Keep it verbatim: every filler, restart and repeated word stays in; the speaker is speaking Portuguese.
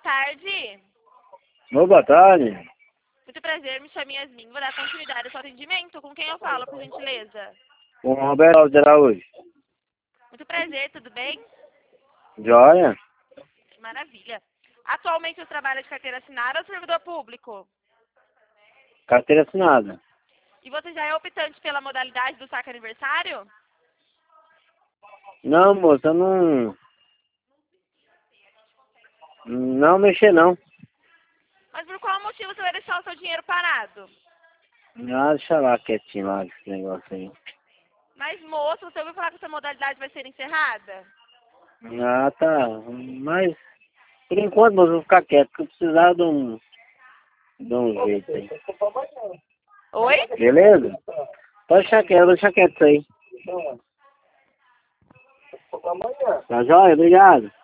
tarde. Ô, boa tarde. Muito prazer, me chamo Yasmin. Vou dar continuidade ao seu atendimento. Com quem eu falo, por gentileza? Com o Roberto Alves de Araújo. Muito prazer, tudo bem? Joia? Maravilha. Atualmente eu trabalho de carteira assinada ou servidor público? Carteira assinada. E você já é optante pela modalidade do saque aniversário? Não, moça, eu não... Não mexer, não. Mas por qual motivo você vai deixar o seu dinheiro parado? Ah, deixa lá quietinho lá, esse negócio aí. Mas, moço, você ouviu falar que essa modalidade vai ser encerrada? Ah, tá. Mas, por enquanto, moça, eu vou ficar quieto, porque eu precisava de um... De um jeito aí. Oi? Beleza? Pode deixar quieto, vou deixar quieto isso aí. Tá joia? Obrigado.